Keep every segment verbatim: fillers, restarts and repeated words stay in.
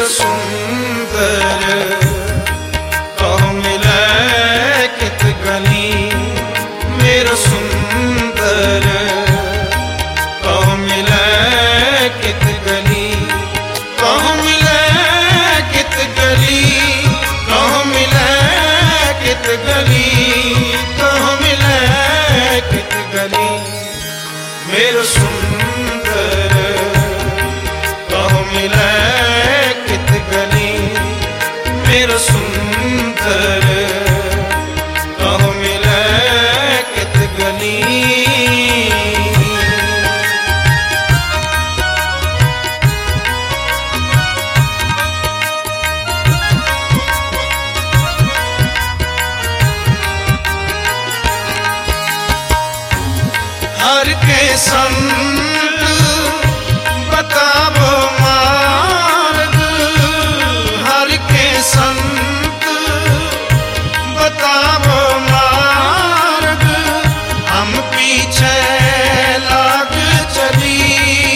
मेरा सुंदर कहो मिले कित गली मेरा सुंदर कहो मिले कित गली कहो मिले कित गली कहो मिले कित गली कहो मिले कित गली मेरा सुंदर कहो मिले कित गली मेरा सुंदर कहो मिले कित गली। हर के संत बतावो मार्ग हर के संत बतावो मार्ग हम पीछे लाग चली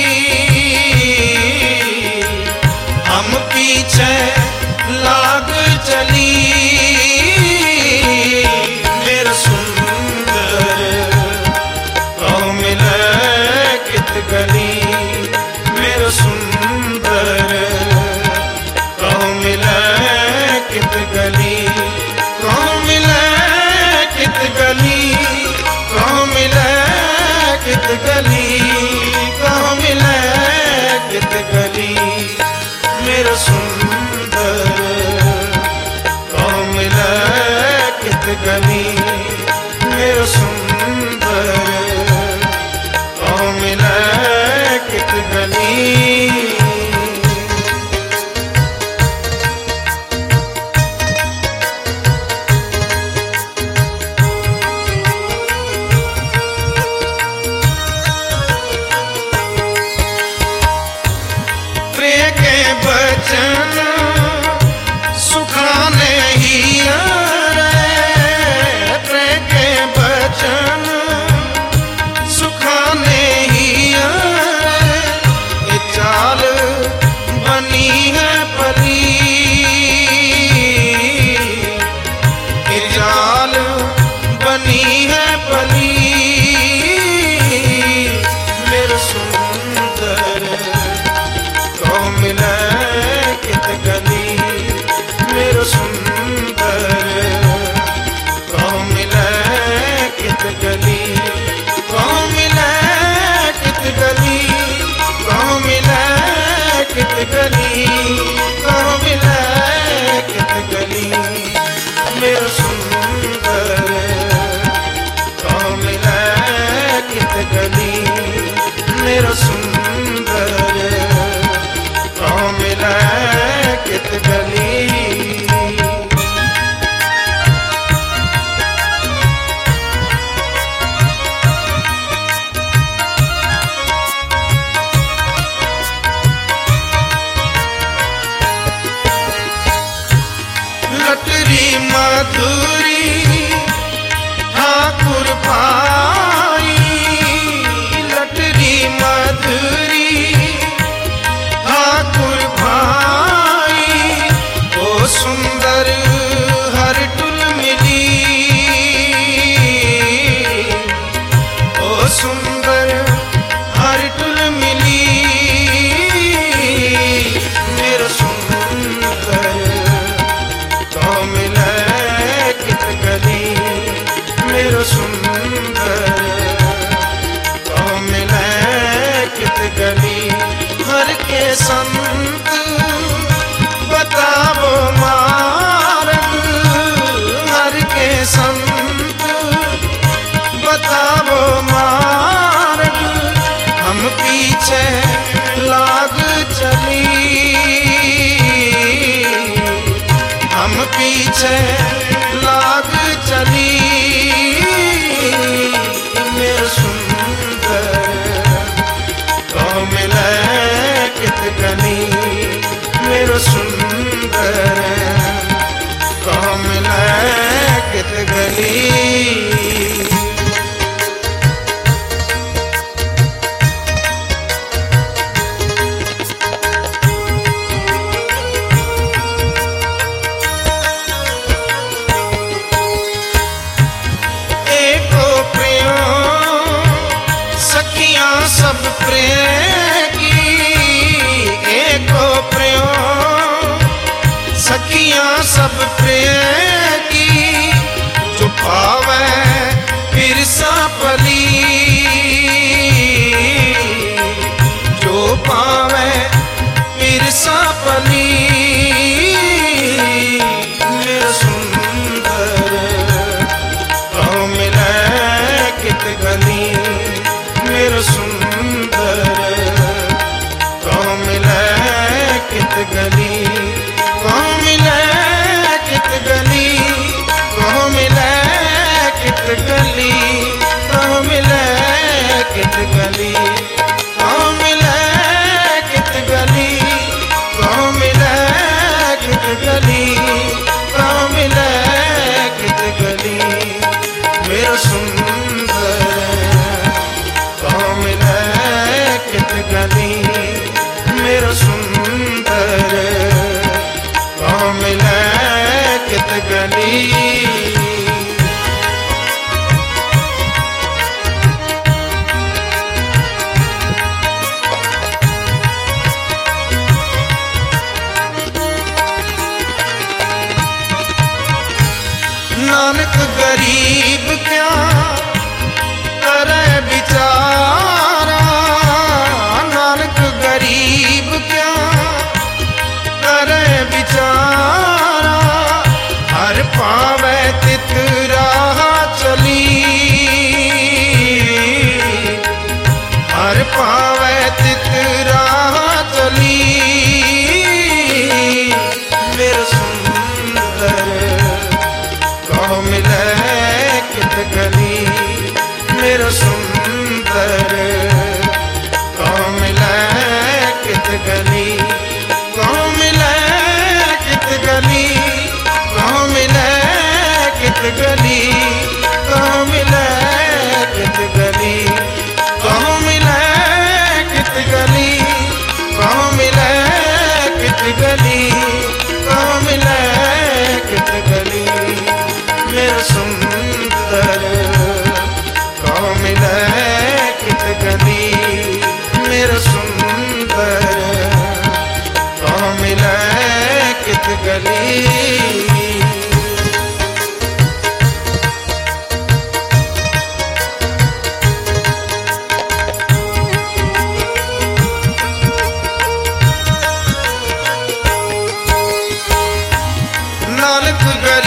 हम पीछे लाग चली मेरा सुंदर कहो मिले कित गली मेरा सुंदर कहो मिले कित गली कहो मिले कित गली कहो मिले कित गली कहो मिले कित गली मेरा सुंदर कहो मिले कित गली मेरा सुंदर कहो मिले कित गली। प्रिय के बचन सुखाने ही प्रिय के बचन सुखाने ही ये चाल बनी है परी ये चाल बनी है परी मेरा सुंदर कहो मिले कित गली मेरा सुंदर कहो मिले कित गली कहो मिले कित गली कहो मिले कित गली कहो मिले कित गली मेरा सुंदर कहो मिले कित गली मेरा सुंदर कहो मिले कित गली। लटरी मधुरी ठाकुर भाई लटरी मधुरी ठाकुर भाई ओ सुंदर हर टुल मिली ओ सुंदर हर टुल मिली मेरा सुंदर कहो मिले कित गली मेरा सुंदर कहो मिले कित गली हर के संत बतावो मार्ग हर के संत बतावो मार्ग हम पीछे लाग चली हम पीछे लाग चली मेरा सुंदर कहो मिले कित गली मेरा सुंदर कहो मिले कित गली। पावे पिरसा पली मेरा सुंदर कहो मिले कित गली मेरा सुंदर कहो मिले कित गली कहो मिले कित गली कहो मिले कित गली कहो मिले कित गली कहो मिले कित गली कहो मिले कित गली कहो मिले कित गली मेरा सुंदर कहो मिले कित गली मेरा सुंदर कहो मिले कित गली नानक गरीब क्या करे बिचारा नानक गरीब क्या करे बिचारा हर पावे तित राह चली हर पावे तित राह चली मेरा सुंदर कहो मिले कित गली मेरा सुंदर कहो मिले कित गली कहो मिले कित गली कहो मिले कित गली कहो मिले कित गली कहो मिले कित गली कहो मिले कित गली कहो मिले कित गली मेरा सुंदर कहो मिले कित गली मेरा सुंदर कहो मिले कित गली नानक गरीब